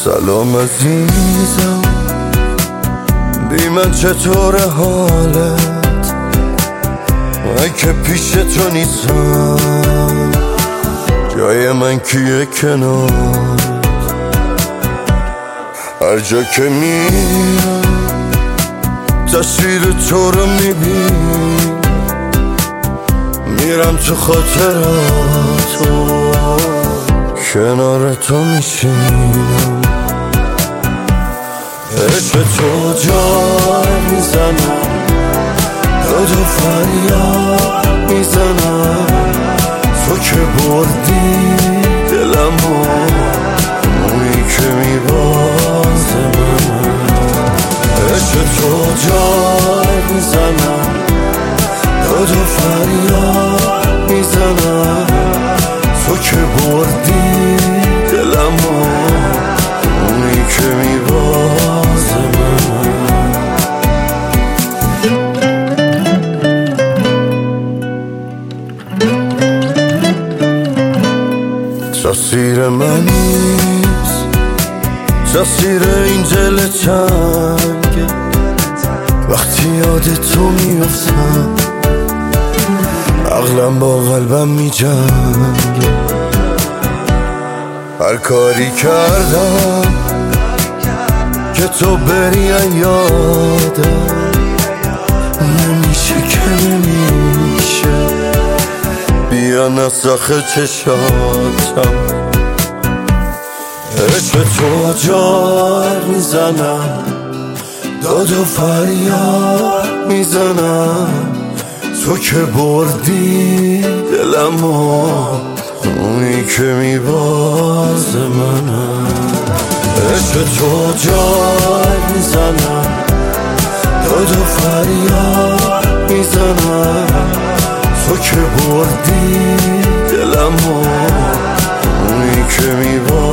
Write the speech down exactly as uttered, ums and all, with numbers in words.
سلام عزیزم، بی من چطور حالت؟ من که پیش تو نیستم، جای من کیه کنارت؟ هر جا که میرم تصویر تو رو میبینم، میرم تو خاطراتو، کنار تو میشینم. عشق تو جای میزنم، داد و فریاد میزنم، تو که بردی دلمو، مویی که میبازه من. عشق تو جای میزنم، داد و فریاد میزنم، تو که بردی دلمو، مویی که میبازه من. تاثیر من نیست، تاثیر این دل تنگه، وقتی یاد تو میفتم عقلم با قلبم میجنگه. هر کاری کردم که تو بری یادم، نمیشه که نمیشه، بیا نسخ چشاتم. عشق تو جار میزنم، داد و فریاد میزنم، تو که بردی دلمو، اونی که میبازه منم. عشق تو جای میزنم، داد و فریاد میزنم، تو که بردی دلمو، اونی که میبازه